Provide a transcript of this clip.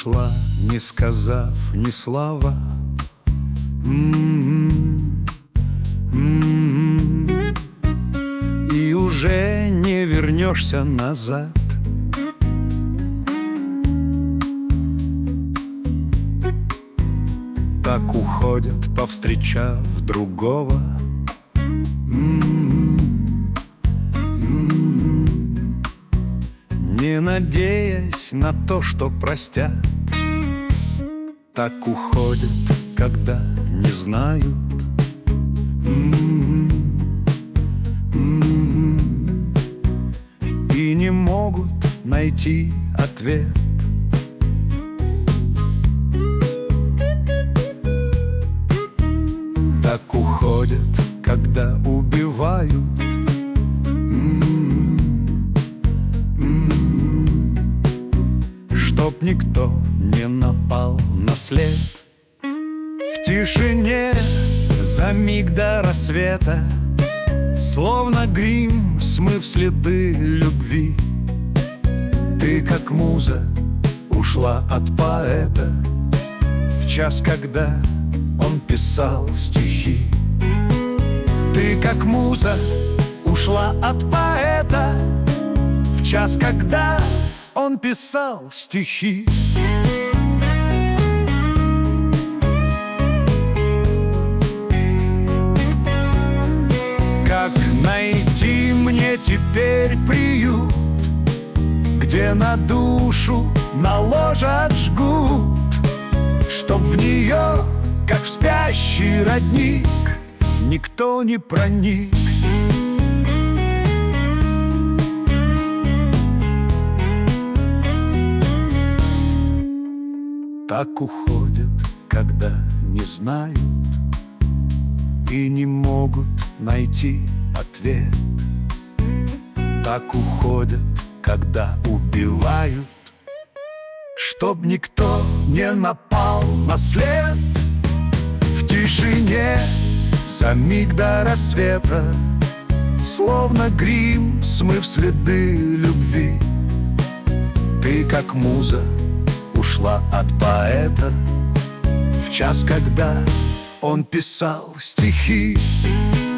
ушла, не сказав ни слова. И уже не вернешься назад. Так уходят, повстречав другого. Не надеясь на то, что простят. Так уходят, когда не знают. И не могут найти ответ. Так уходят, когда убивают. Чтоб никто не напал на след. В тишине за миг до рассвета, словно грим, смыв следы любви, ты, как муза, ушла от поэта в час, когда он писал стихи. Ты, как муза, ушла от поэта в час, когда он писал стихи. Как найти мне теперь приют, где на душу наложат жгут, чтоб в нее, как в спящий родник, никто не проник? Так уходят, когда не знают и не могут найти ответ. Так уходят, когда убивают, чтоб никто не напал на след. В тишине за миг до рассвета, словно грим, смыв следы любви, ты, как муза, ушла от поэта в час, когда он писал стихи.